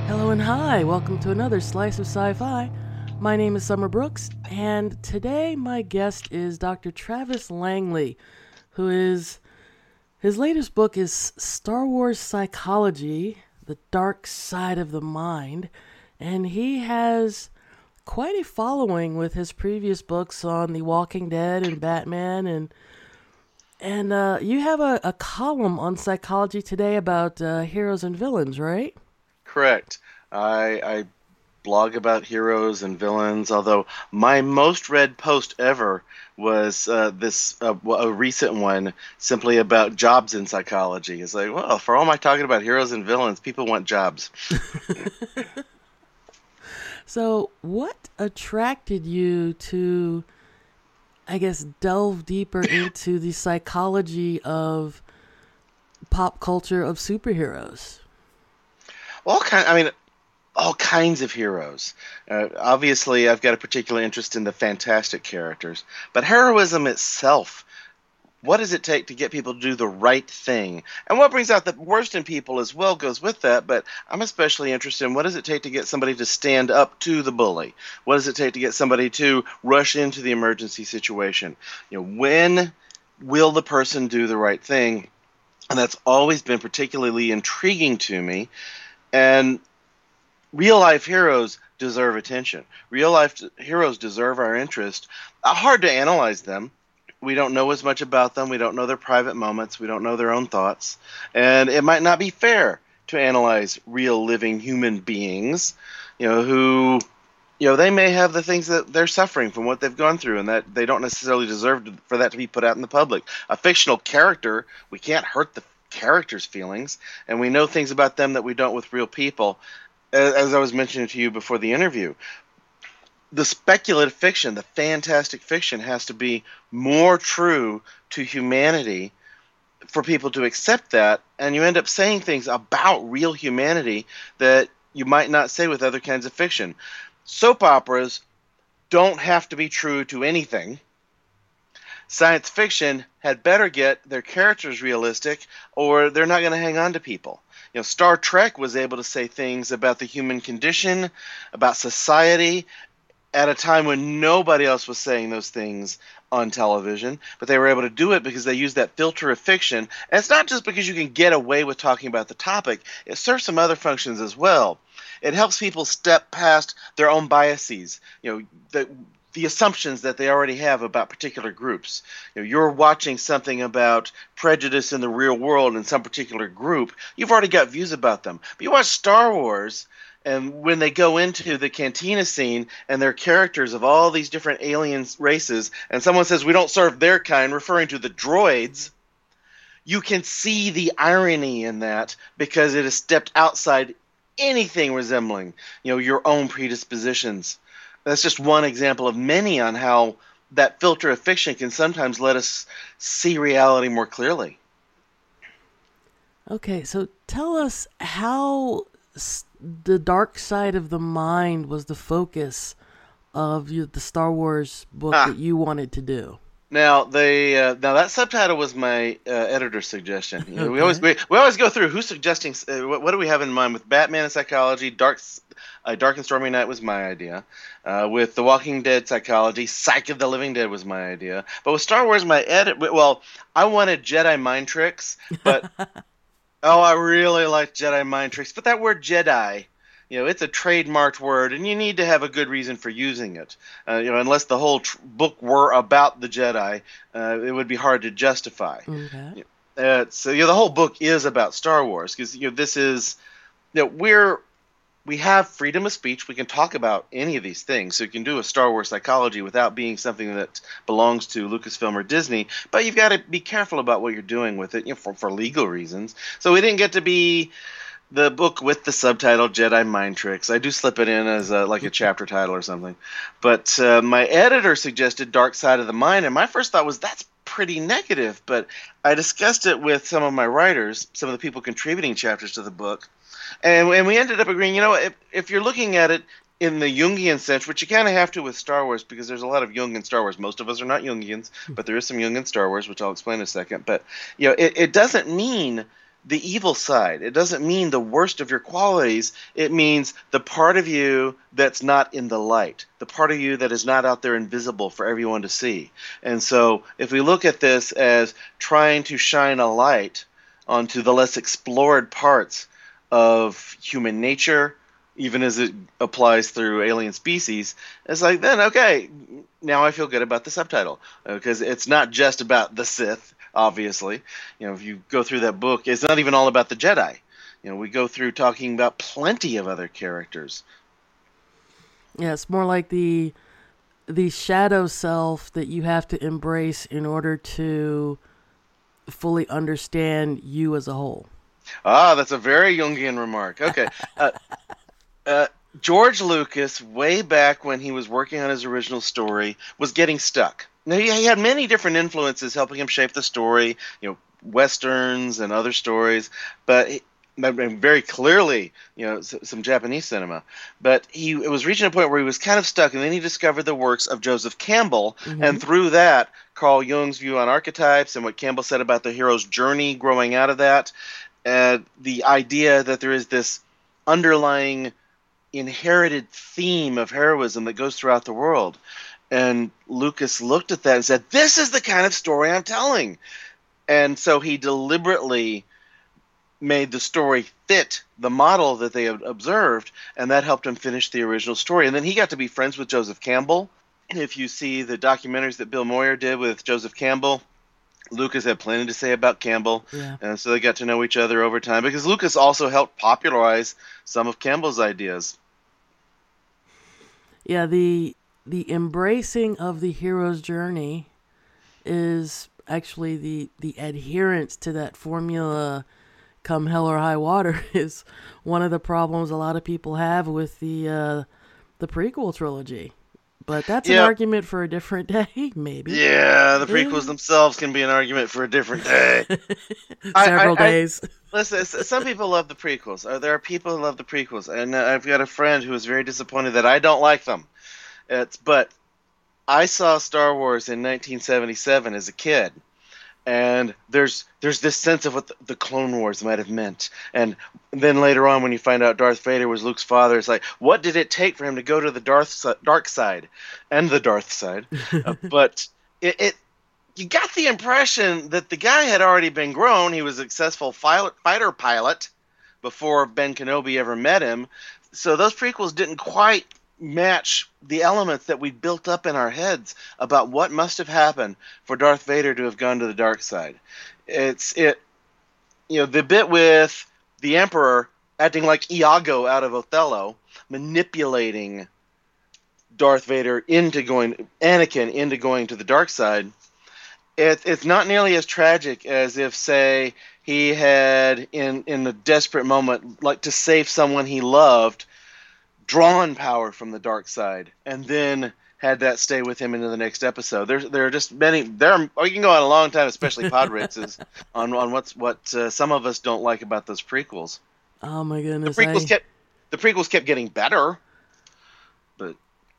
Hello and hi, welcome to another Slice of Sci-Fi. My name is Summer Brooks, and today my guest is Dr. Travis Langley, his latest book is Star Wars Psychology, The Dark Side of the Mind, and he has quite a following with his previous books on The Walking Dead and Batman, and you have a column on psychology today about heroes and villains, right? Correct. I blog about heroes and villains, although my most read post ever was a recent one simply about jobs in psychology. It's like, well, for all my talking about heroes and villains, people want jobs. So, what attracted you to, I guess, delve deeper into the psychology of pop culture of superheroes? I mean, all kinds of heroes. Obviously, I've got a particular interest in the fantastic characters, but heroism itself. What does it take to get people to do the right thing? And what brings out the worst in people as well goes with that, but I'm especially interested in what does it take to get somebody to stand up to the bully? What does it take to get somebody to rush into the emergency situation? When will the person do the right thing? And that's always been particularly intriguing to me. And real life heroes deserve attention. Real life heroes deserve our interest. Hard to analyze them. We don't know as much about them. We don't know their private moments. We don't know their own thoughts. And it might not be fair to analyze real living human beings, who, they may have the things that they're suffering from what they've gone through, and that they don't necessarily deserve for that to be put out in the public. A fictional character, we can't hurt the character's feelings, and we know things about them that we don't with real people. As I was mentioning to you before the interview, the speculative fiction, the fantastic fiction, has to be more true to humanity for people to accept that, and you end up saying things about real humanity that you might not say with other kinds of fiction. Soap operas don't have to be true to anything. Science fiction had better get their characters realistic, or they're not going to hang on to people. Star Trek was able to say things about the human condition, about society, at a time when nobody else was saying those things on television, but they were able to do it because they used that filter of fiction. And it's not just because you can get away with talking about the topic. It serves some other functions as well. It helps people step past their own biases, the assumptions that they already have about particular groups. You're watching something about prejudice in the real world in some particular group. You've already got views about them. But you watch Star Wars, and when they go into the cantina scene and they're characters of all these different alien races, and someone says, we don't serve their kind, referring to the droids, you can see the irony in that because it has stepped outside anything resembling, your own predispositions. That's just one example of many on how that filter of fiction can sometimes let us see reality more clearly. Okay, so tell us how the dark side of the mind was the focus of the Star Wars book Ah, that you wanted to do. now that subtitle was my editor's suggestion. We always Okay. we always go through who's suggesting what do we have in mind with Batman and psychology. Dark and Stormy Night was my idea. With The Walking Dead psychology, Psych of the Living Dead was my idea. But with Star Wars, I wanted Jedi mind tricks, but oh, I really like Jedi mind tricks. But that word Jedi, it's a trademarked word, and you need to have a good reason for using it. Unless the whole book were about the Jedi, it would be hard to justify. Okay. The whole book is about Star Wars because this is we have freedom of speech. We can talk about any of these things. So you can do a Star Wars psychology without being something that belongs to Lucasfilm or Disney. But you've got to be careful about what you're doing with it, for legal reasons. So we didn't get to be the book with the subtitle Jedi Mind Tricks. I do slip it in as like a chapter title or something. But my editor suggested Dark Side of the Mind, and my first thought was that's pretty negative. But I discussed it with some of my writers, some of the people contributing chapters to the book, and we ended up agreeing, if you're looking at it in the Jungian sense, which you kind of have to with Star Wars because there's a lot of Jung in Star Wars. Most of us are not Jungians, but there is some Jung in Star Wars, which I'll explain in a second. But, it doesn't mean the evil side. It doesn't mean the worst of your qualities. It means the part of you that's not in the light, the part of you that is not out there invisible for everyone to see. And so if we look at this as trying to shine a light onto the less explored parts of human nature, even as it applies through alien species, it's like, then, okay, now I feel good about the subtitle. Because it's not just about the Sith, obviously. If you go through that book, it's not even all about the Jedi. We go through talking about plenty of other characters. Yeah, it's more like the shadow self that you have to embrace in order to fully understand you as a whole. Ah, that's a very Jungian remark. Okay. George Lucas, way back when he was working on his original story, was getting stuck. Now, he had many different influences helping him shape the story, Westerns and other stories, but very clearly, some Japanese cinema. But it was reaching a point where he was kind of stuck, and then he discovered the works of Joseph Campbell, and through that, Carl Jung's view on archetypes and what Campbell said about the hero's journey growing out of that, the idea that there is this underlying inherited theme of heroism that goes throughout the world. And Lucas looked at that and said, this is the kind of story I'm telling. And so he deliberately made the story fit the model that they had observed, and that helped him finish the original story. And then he got to be friends with Joseph Campbell. And if you see the documentaries that Bill Moyer did with Joseph Campbell, Lucas had plenty to say about Campbell, and so they got to know each other over time, because Lucas also helped popularize some of Campbell's ideas. Yeah, the embracing of the hero's journey is actually the adherence to that formula, come hell or high water, is one of the problems a lot of people have with the prequel trilogy. But that's an argument for a different day, maybe. Yeah, the prequels themselves can be an argument for a different day. Several days. Listen, some people love the prequels. There are people who love the prequels. And I've got a friend who is very disappointed that I don't like them. But I saw Star Wars in 1977 as a kid. And there's this sense of what the Clone Wars might have meant. And then later on, when you find out Darth Vader was Luke's father, it's like, what did it take for him to go to the dark side and the Darth side? But you got the impression that the guy had already been grown. He was a successful fighter pilot before Ben Kenobi ever met him. So those prequels didn't quite match the elements that we built up in our heads about what must have happened for Darth Vader to have gone to the dark side. The bit with the Emperor acting like Iago out of Othello, manipulating Anakin into going to the dark side. It's not nearly as tragic as if, say, he had in a desperate moment, like to save someone he loved, drawn power from the dark side, and then had that stay with him into the next episode. There are just many. We can go on a long time, especially pod races, on what some of us don't like about those prequels. Oh my goodness! The prequels kept getting better, but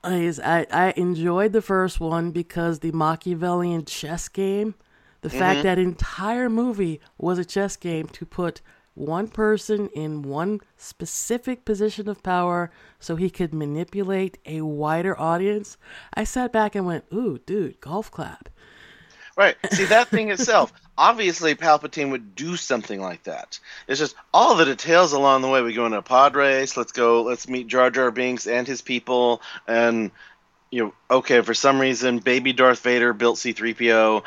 I enjoyed the first one because the Machiavellian chess game, the fact that entire movie was a chess game to put one person in one specific position of power so he could manipulate a wider audience. I sat back and went, ooh, dude, golf clap. Right. See, that thing itself, obviously Palpatine would do something like that. It's just all the details along the way. We go into a pod race. Let's meet Jar Jar Binks and his people. And, okay, for some reason, baby Darth Vader built C-3PO.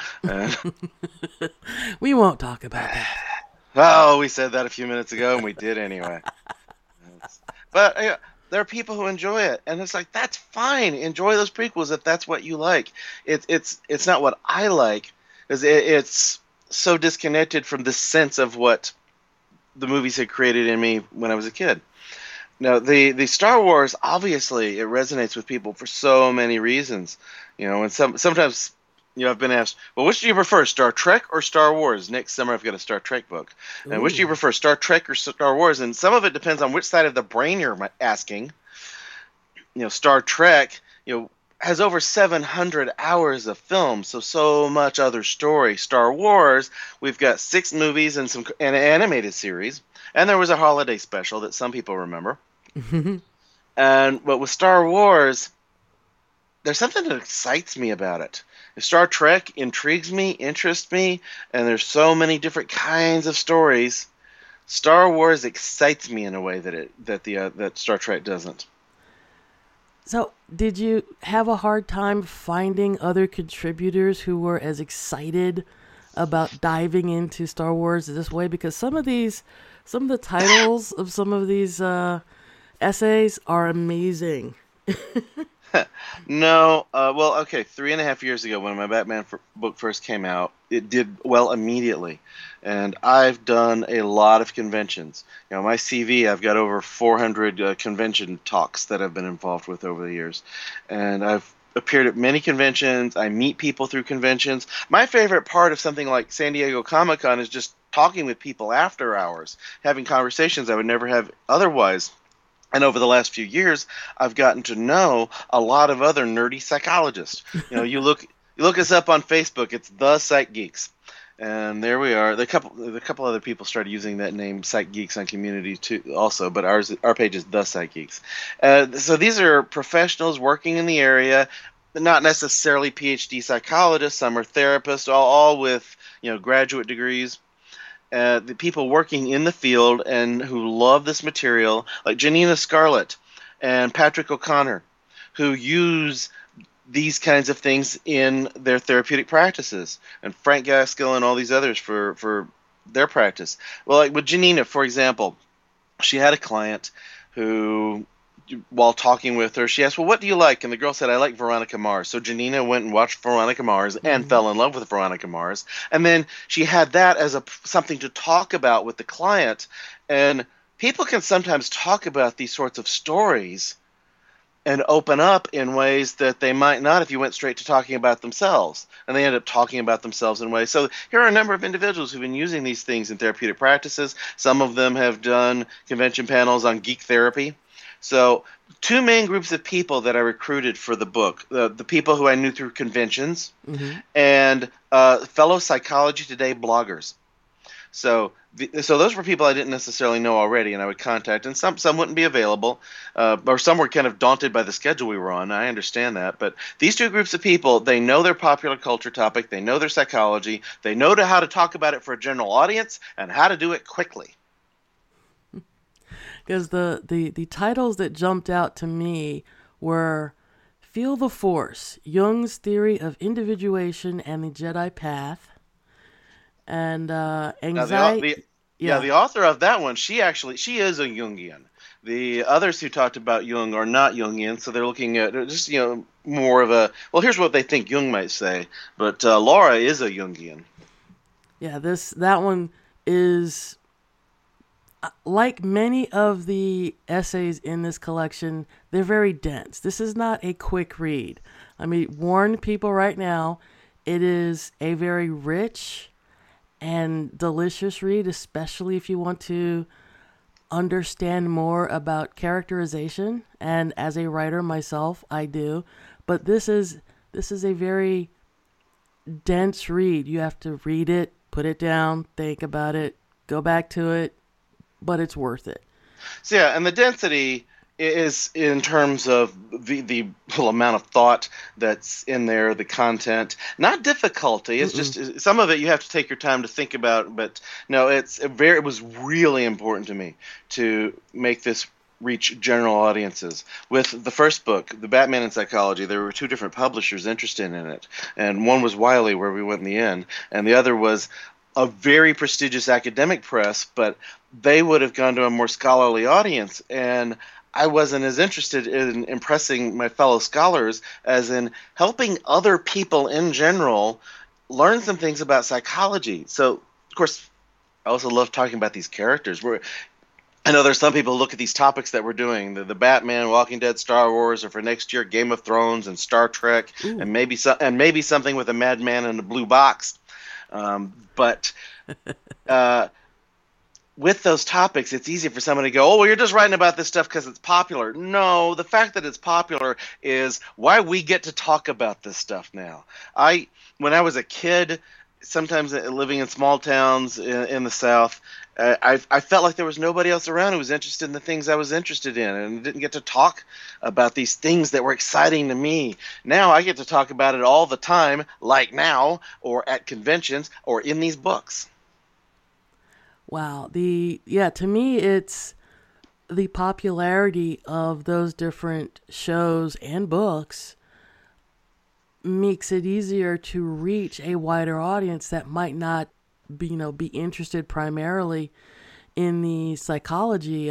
We won't talk about that. Oh, we said that a few minutes ago, and we did anyway. But there are people who enjoy it, and it's like, that's fine. Enjoy those prequels if that's what you like. It's not what I like, because it's so disconnected from the sense of what the movies had created in me when I was a kid. Now, the Star Wars, obviously, it resonates with people for so many reasons. And sometimes I've been asked, well, which do you prefer, Star Trek or Star Wars? Next summer, I've got a Star Trek book. And which do you prefer, Star Trek or Star Wars? And some of it depends on which side of the brain you're asking. Star Trek, has over 700 hours of film, so much other story. Star Wars, we've got 6 movies and an animated series, and there was a holiday special that some people remember. But with Star Wars, there's something that excites me about it. Star Trek intrigues me, interests me, and there's so many different kinds of stories. Star Wars excites me in a way that Star Trek doesn't. So, did you have a hard time finding other contributors who were as excited about diving into Star Wars this way? Because some of the titles of some of these essays are amazing. No, well, okay, 3.5 years ago when my Batman book first came out, it did well immediately. And I've done a lot of conventions. My CV, I've got over 400 convention talks that I've been involved with over the years. And I've appeared at many conventions. I meet people through conventions. My favorite part of something like San Diego Comic-Con is just talking with people after hours, having conversations I would never have otherwise. And over the last few years, I've gotten to know a lot of other nerdy psychologists. You look us up on Facebook. It's the Psych Geeks, and there we are. A couple other people started using that name, Psych Geeks, on Community too, also. But our page is the Psych Geeks. So these are professionals working in the area, not necessarily PhD psychologists. Some are therapists, all with graduate degrees. The people working in the field and who love this material, like Janina Scarlett and Patrick O'Connor, who use these kinds of things in their therapeutic practices, and Frank Gaskill and all these others for their practice. Well, like with Janina, for example, she had a client who, while talking with her, she asked, well, what do you like? And the girl said, I like Veronica Mars. So Janina went and watched Veronica Mars and fell in love with Veronica Mars. And then she had that as something to talk about with the client. And people can sometimes talk about these sorts of stories and open up in ways that they might not if you went straight to talking about themselves. And they end up talking about themselves in ways. So here are a number of individuals who've been using these things in therapeutic practices. Some of them have done convention panels on geek therapy. So 2 main groups of people that I recruited for the book, the people who I knew through conventions and fellow Psychology Today bloggers. So those were people I didn't necessarily know already, and I would contact, and some wouldn't be available, or some were kind of daunted by the schedule we were on. I understand that. But these 2 groups of people, they know their popular culture topic, they know their psychology, they know how to talk about it for a general audience, and how to do it quickly. Because the titles that jumped out to me were Feel the Force, Jung's Theory of Individuation and the Jedi Path, and Anxiety. The author of that one, she is a Jungian. The others who talked about Jung are not Jungian, so they're looking at just more of a, well, here's what they think Jung might say, but Laura is a Jungian. Yeah, that one is, like many of the essays in this collection, they're very dense. This is not a quick read. I mean, warn people right now, it is a very rich and delicious read, especially if you want to understand more about characterization. And as a writer myself, I do. But this is a very dense read. You have to read it, put it down, think about it, go back to it, but it's worth it. So yeah, and the density is in terms of the amount of thought that's in there, the content, not difficulty. It's just some of it you have to take your time to think about. But no, it was really important to me to make this reach general audiences. With the first book, The Batman in Psychology, there were 2 different publishers interested in it, and one was Wiley, where we went in the end, and the other was a very prestigious academic press, but they would have gone to a more scholarly audience, and I wasn't as interested in impressing my fellow scholars as in helping other people in general learn some things about psychology. So, of course, I also love talking about these characters. I know there's some people who look at these topics that we're doing, the Batman, Walking Dead, Star Wars, or for next year, Game of Thrones and Star Trek, and maybe something with a madman in a blue box. But with those topics, it's easy for someone to go, "Oh, well, you're just writing about this stuff because it's popular." No, the fact that it's popular is why we get to talk about this stuff now. When I was a kid, sometimes living in small towns in the South, I felt like there was nobody else around who was interested in the things I was interested in, and didn't get to talk about these things that were exciting to me. Now I get to talk about it all the time, like now, or at conventions, or in these books. Wow. To me, it's the popularity of those different shows and books makes it easier to reach a wider audience that might not be interested primarily in the psychology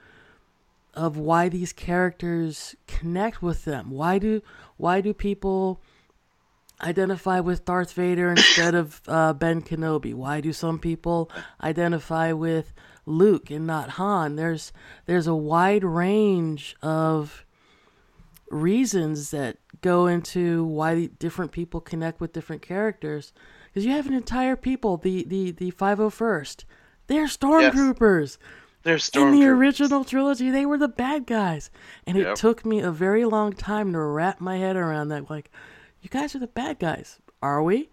of why these characters connect with them. Why do people identify with Darth Vader instead of Ben Kenobi? Why do some people identify with Luke and not Han? There's a wide range of reasons that go into why different people connect with different characters. Because you have an entire people, the 501st. They're Yes, stormtroopers. they're In the stormtroopers. original trilogy, they were the bad guys. And it Yep. took me a very long time to wrap my head around that. Like, you guys are the bad guys. Are we?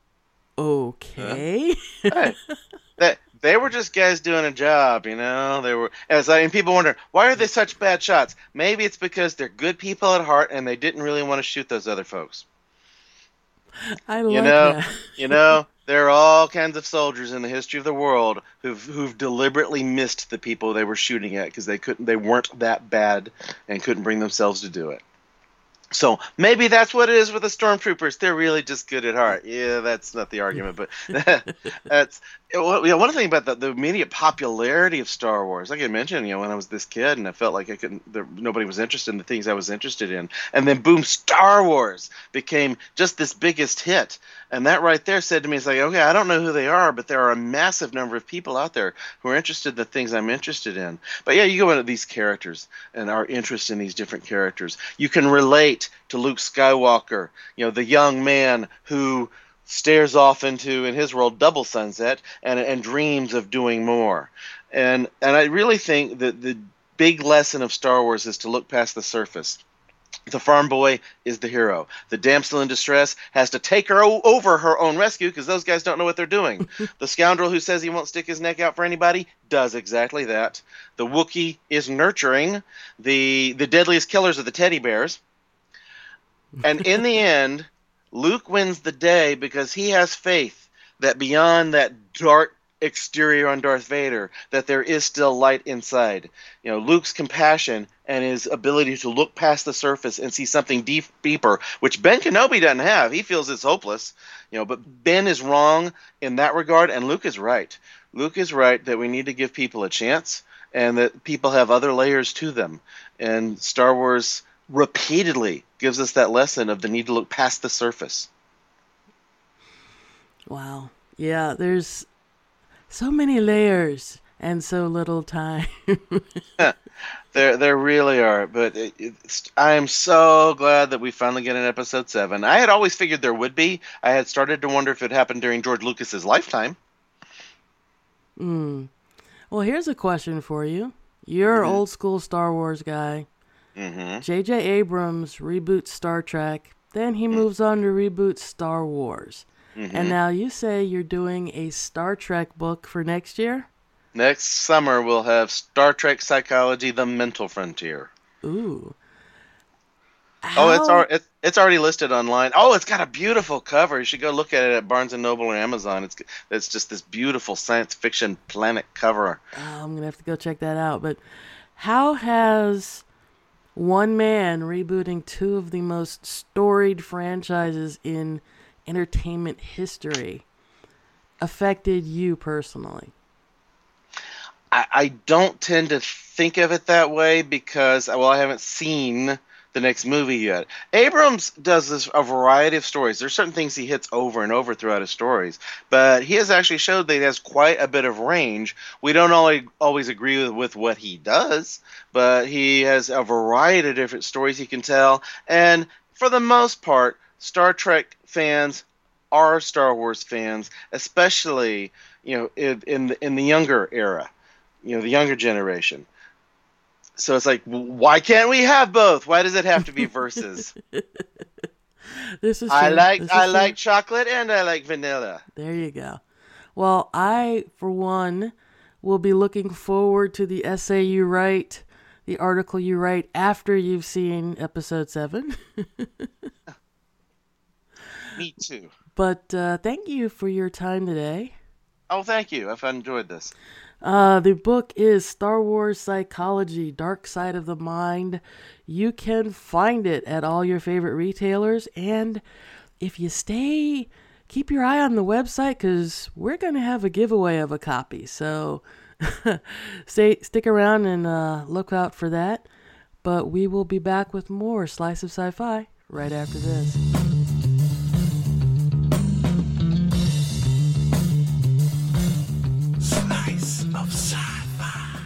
Huh? Okay. Hey, that they were just guys doing a job, you know. They were, and people wonder why are they such bad shots. Maybe it's because they're good people at heart, and they didn't really want to shoot those other folks. I You like know, that. there are all kinds of soldiers in the history of the world who've deliberately missed the people they were shooting at because they weren't that bad and couldn't bring themselves to do it. So maybe that's what it is with the stormtroopers. They're really just good at heart. Yeah, that's not the argument, but that's one thing about the immediate popularity of Star Wars. Like I mentioned, when I was this kid and I felt like nobody was interested in the things I was interested in, and then boom, Star Wars became just this biggest hit. And that right there said to me, it's like, okay, I don't know who they are, but there are a massive number of people out there who are interested in the things I'm interested in. But yeah, you go into these characters and our interest in these different characters. You can relate to Luke Skywalker, the young man who stares off into, in his world, double sunset and dreams of doing more. And I really think that the big lesson of Star Wars is to look past the surface. The farm boy is the hero. The damsel in distress has to take her over her own rescue because those guys don't know what they're doing. The scoundrel who says he won't stick his neck out for anybody does exactly that. The Wookiee is nurturing. The deadliest killers are the teddy bears. And in the end, Luke wins the day because he has faith that beyond that dark exterior on Darth Vader, that there is still light inside. Luke's compassion and his ability to look past the surface and see something deeper, which Ben Kenobi doesn't have. He feels it's hopeless. But Ben is wrong in that regard, and Luke is right. Luke is right that we need to give people a chance and that people have other layers to them. And Star Wars repeatedly gives us that lesson of the need to look past the surface. Wow. Yeah, there's so many layers and so little time. There really are, but I am so glad that we finally get an episode 7. I had always figured there would be. I had started to wonder if it happened during George Lucas's lifetime. Well, here's a question for you. You're an Mm-hmm. old school Star Wars guy. Mm-hmm. J.J. Abrams reboots Star Trek. Then he moves on to reboot Star Wars. And Mm-hmm. now you say you're doing a Star Trek book for next year? Next summer we'll have Star Trek Psychology: The Mental Frontier. Ooh. Oh, How? it's already listed online. Oh, it's got a beautiful cover. You should go look at it at Barnes and Noble or Amazon. It's just this beautiful science fiction planet cover. I'm going to have to go check that out. But how has one man rebooting two of the most storied franchises in entertainment history affected you personally? I don't tend to think of it that way because, well, I haven't seen the next movie yet. Abrams does a variety of stories. There's certain things he hits over and over throughout his stories, but he has actually showed that he has quite a bit of range. We don't always agree with what he does, but he has a variety of different stories he can tell, and for the most part, Star Trek fans are Star Wars fans, especially in the younger era. the younger generation. So it's like, why can't we have both? Why does it have to be versus? This is I true. like chocolate and I like vanilla. There you go. Well, I, for one, will be looking forward to the essay you write, the article you write after you've seen episode 7. Me too. But thank you for your time today. Oh, thank you. I've enjoyed this. The book is Star Wars Psychology, Dark Side of the Mind. You can find it at all your favorite retailers. And if you keep your eye on the website, because we're going to have a giveaway of a copy. So stick around and look out for that. But we will be back with more Slice of Sci-Fi right after this. Of Sci-Fi.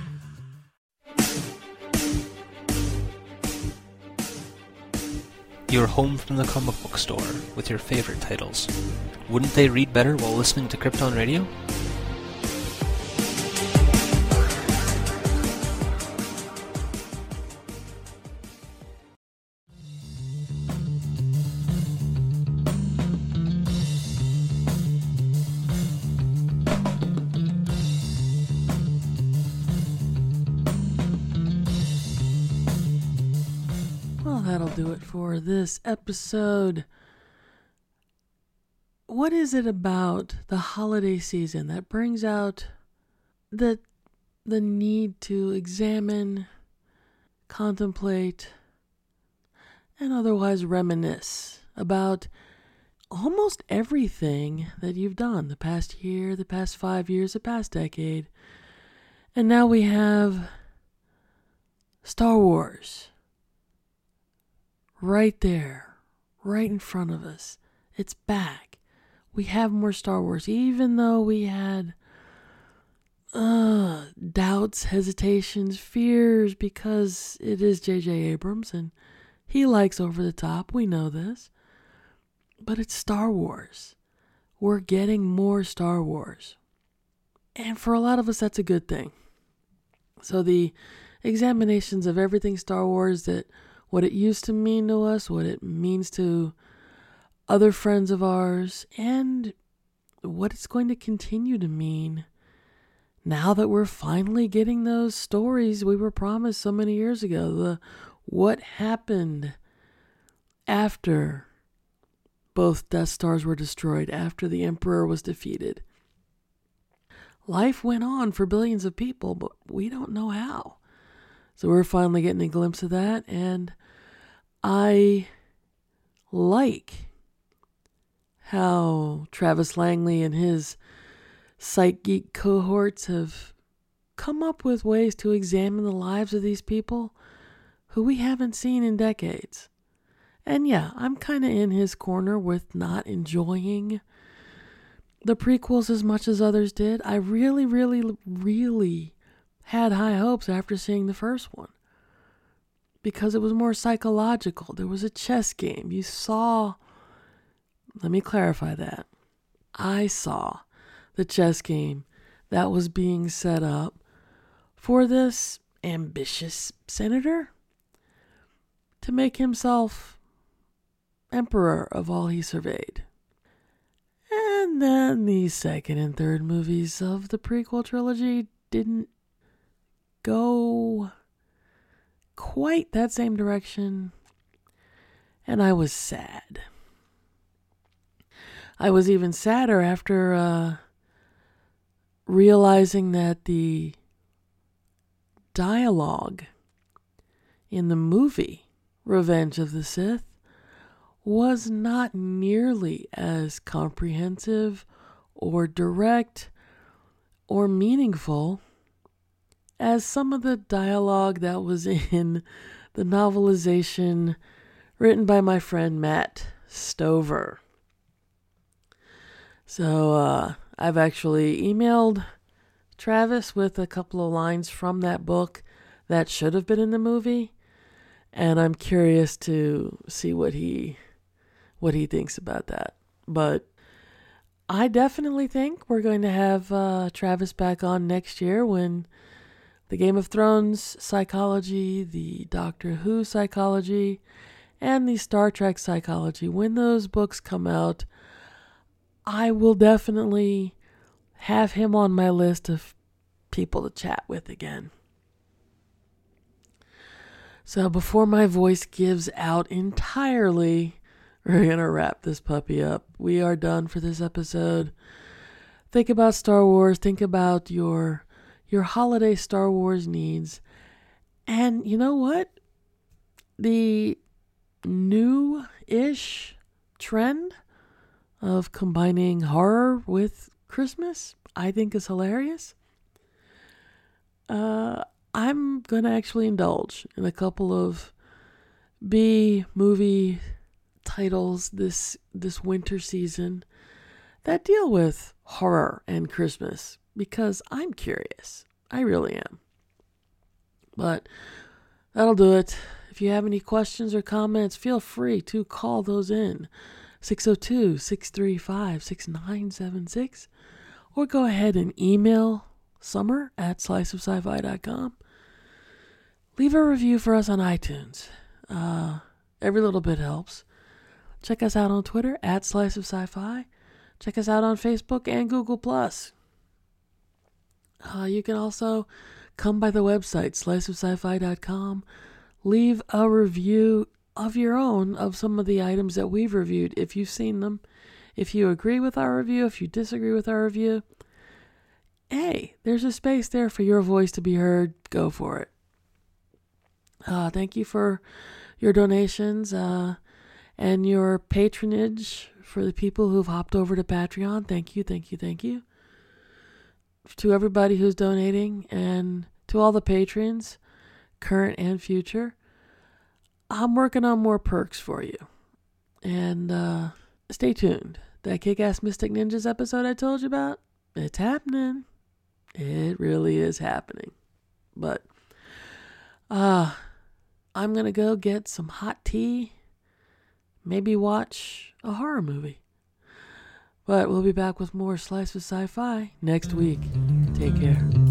You're home from the comic book store with your favorite titles. Wouldn't they read better while listening to Krypton Radio? That'll do it for this episode. What is it about the holiday season that brings out the need to examine, contemplate, and otherwise reminisce about almost everything that you've done the past year, the past 5 years, the past decade? And now we have Star Wars. Right there, right in front of us. It's back. We have more Star Wars, even though we had doubts, hesitations, fears, because it is J.J. Abrams and he likes over the top. We know this. But it's Star Wars. We're getting more Star Wars. And for a lot of us, that's a good thing. So the examinations of everything Star Wars, what it used to mean to us, what it means to other friends of ours, and what it's going to continue to mean now that we're finally getting those stories we were promised so many years ago. What happened after both Death Stars were destroyed, after the Emperor was defeated. Life went on for billions of people, but we don't know how. So we're finally getting a glimpse of that, and I like how Travis Langley and his Psych Geek cohorts have come up with ways to examine the lives of these people who we haven't seen in decades. And yeah, I'm kind of in his corner with not enjoying the prequels as much as others did. I really, really, really had high hopes after seeing the first one, because it was more psychological. There was a chess game. Let me clarify that. I saw the chess game that was being set up for this ambitious senator to make himself emperor of all he surveyed. And then the second and third movies of the prequel trilogy didn't go quite that same direction, and I was sad. I was even sadder after realizing that the dialogue in the movie Revenge of the Sith was not nearly as comprehensive or direct or meaningful as some of the dialogue that was in the novelization written by my friend Matt Stover. So I've actually emailed Travis with a couple of lines from that book that should have been in the movie, and I'm curious to see what he thinks about that. But I definitely think we're going to have Travis back on next year when the Game of Thrones psychology, the Doctor Who psychology, and the Star Trek psychology. When those books come out, I will definitely have him on my list of people to chat with again. So before my voice gives out entirely, we're going to wrap this puppy up. We are done for this episode. Think about Star Wars. Think about your holiday Star Wars needs. And you know what? The new-ish trend of combining horror with Christmas, I think is hilarious. I'm going to actually indulge in a couple of B-movie titles this winter season that deal with horror and Christmas because I'm curious. I really am. But that'll do it. If you have any questions or comments, feel free to call those in. 602-635-6976. Or go ahead and email summer@sliceofsci-fi.com. Leave a review for us on iTunes. Every little bit helps. Check us out on Twitter @sliceofsci-fi. Check us out on Facebook and Google+. You can also come by the website, sliceofsci-fi.com. Leave a review of your own of some of the items that we've reviewed if you've seen them. If you agree with our review, if you disagree with our review, hey, there's a space there for your voice to be heard. Go for it. Thank you for your donations and your patronage for the people who've hopped over to Patreon. Thank you, thank you, thank you. To everybody who's donating and to all the patrons, current and future, I'm working on more perks for you. And stay tuned. That Kick-Ass Mystic Ninjas episode I told you about, it's happening. It really is happening. But I'm going to go get some hot tea, maybe watch a horror movie. But we'll be back with more Slice of Sci-Fi next week. Take care.